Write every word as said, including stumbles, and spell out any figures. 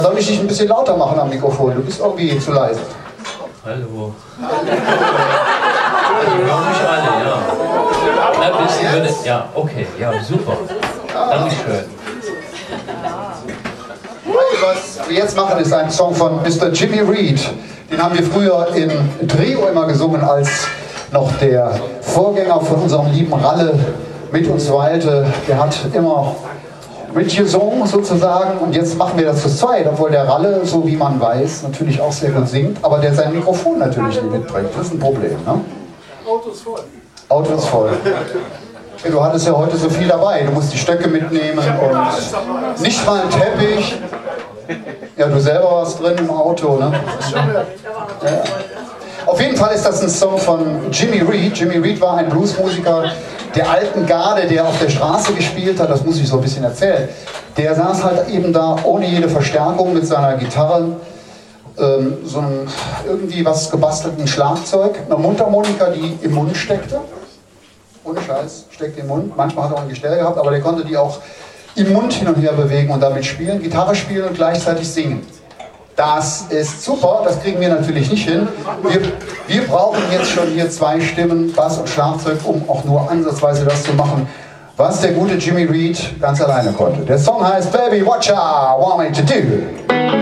Soll ich dich ein bisschen lauter machen am Mikrofon? Du bist irgendwie zu leise. Hallo. Ich höre mich alle, ja. Ein bisschen würde, ja, okay, ja, super. Dankeschön. Was wir jetzt machen, ist ein Song von Mister Jimmy Reed. Den haben wir früher im Trio immer gesungen, als noch der Vorgänger von unserem lieben Ralle mit uns weilte. Der hat immer mitgesungen sozusagen, und jetzt machen wir das zu zweit, obwohl der Ralle, so wie man weiß, natürlich auch sehr gut singt, aber der sein Mikrofon natürlich nicht mitbringt. Das ist ein Problem, ne? Auto ist voll. Auto ist voll. Du hattest ja heute so viel dabei. Du musst die Stöcke mitnehmen und nicht mal einen Teppich. Ja, du selber warst drin im Auto, ne? Ja. Auf jeden Fall ist das ein Song von Jimmy Reed. Jimmy Reed war ein Bluesmusiker der alten Garde, der auf der Straße gespielt hat. Das muss ich so ein bisschen erzählen. Der saß halt eben da ohne jede Verstärkung mit seiner Gitarre, ähm, so einem irgendwie was gebastelten Schlagzeug, einer Mundharmonika, die im Mund steckte. Ohne Scheiß, steckt im Mund. Manchmal hat er auch ein Gestell gehabt, aber der konnte die auch im Mund hin und her bewegen und damit spielen, Gitarre spielen und gleichzeitig singen. Das ist super, das kriegen wir natürlich nicht hin. Wir, wir brauchen jetzt schon hier zwei Stimmen, Bass und Schlagzeug, um auch nur ansatzweise das zu machen, was der gute Jimmy Reed ganz alleine konnte. Der Song heißt Baby What Ya Want Me To Do.